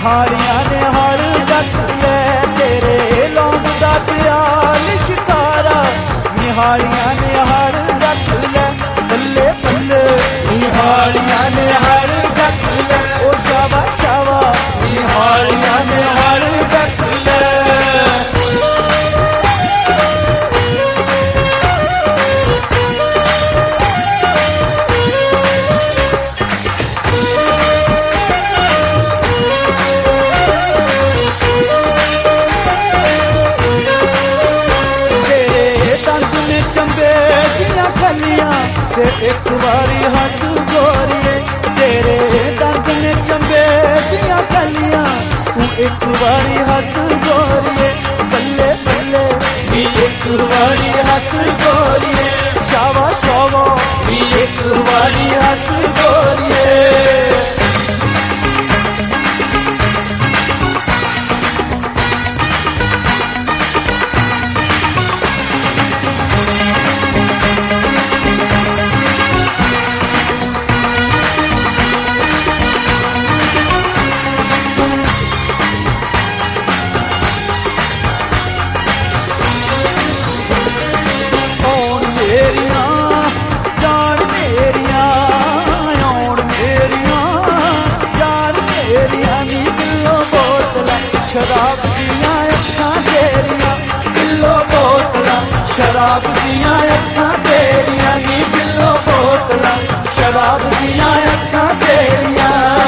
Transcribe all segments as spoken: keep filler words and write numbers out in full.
निहारियां ने हर रख ले तेरे लौंग दा प्याल शिकारा निहारियां ने हर रख ले बल्ले बल्ले निहारियां ने हर रख ले ओ शावा शावा निहारियां ने हर रख ले ते एक बारी हंस गोरिए तेरे दर्द ने चंबे दिया कलियां तू एक बारी हंस गोरिए बल्ले बल्ले भी एक बारी हंस गोरिए शावा शावा भी एक बारी हंस गोरिए शराब दियां अखां तेरियां किलो बोतलां शराब दियां अखां तेरियां नी किलो बोतलां शराब दियां अखां तेरियां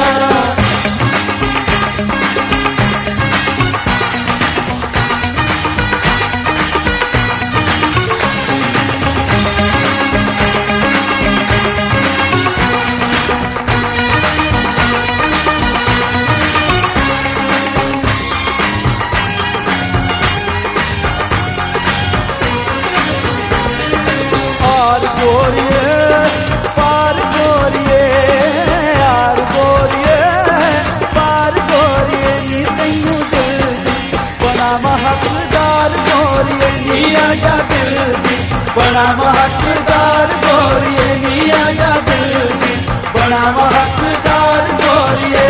गोरिए पार गोरिए यार गोरिए पार गोरिए नी तैनू दिल दी बड़ा महकदार गोरिए नी आजा दिल दी बड़ा महकदार गोरिए नी आजा दिल दी बड़ा महकदार गोरिए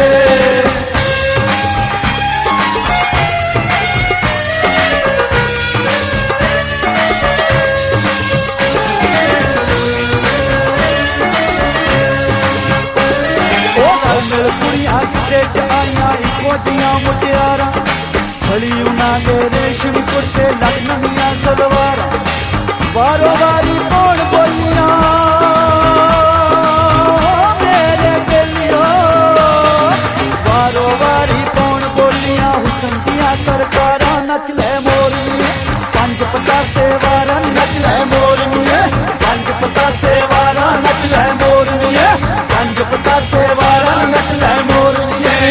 कुड़ियां गिटे आइया इको जिया मुटियारा भली उन्होंने रेशमी कुर्ते लखनवियां सलवारा वारो वारी पौन बोलियां मेरे बेलियो वारो वारी पौन बोलियां हुसन दिया सरकारा नच ले मोरनी पंज पतासे वारा नच ले मोरनी पंज पतासे वारा नच ले मोरनी पंज पतासे वारा नच ले मोरनी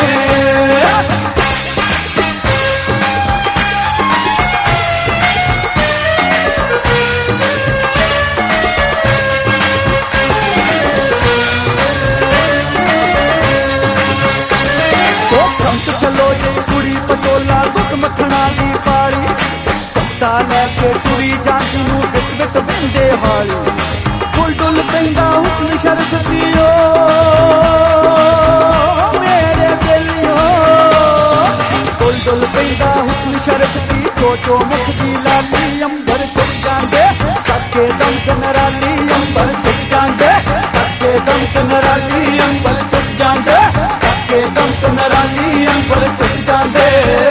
चलो जी कुड़ी पटोला गुट मखना दी पाली पत्ता लैके कुड़ी जाती नू बिट बिट बंदे हाली फुल डुल पैंदा हुस्न शर्फ दियो मेरे दिलियो फुल डुल पैंदा हुस्न शर्फ दी चोचो मुख दी लाली अंबर चढ़ जांदे तके दम कनराली अंबर चढ़ जांदे तके दम कनराली अंबर चढ़ जांदे तके दम कनराली अंबर चढ़ जांदे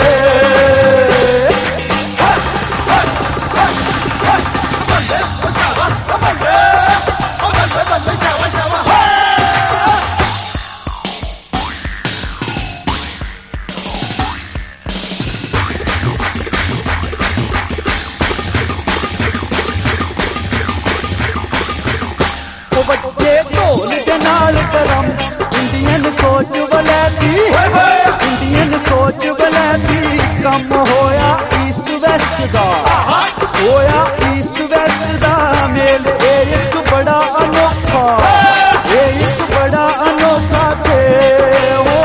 बच्चे ढोल के नाल करम इंडियन सोच वलैती इंडियन सोच वलैती कम होया ईस्ट वेस्ट दा होया ईस्ट वेस्ट दा मेल ए एक बड़ा अनोखा ए एक बड़ा अनोखा ते ओ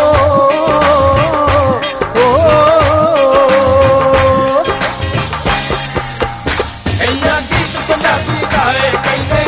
ओ गीत पंजाबी गाए कहते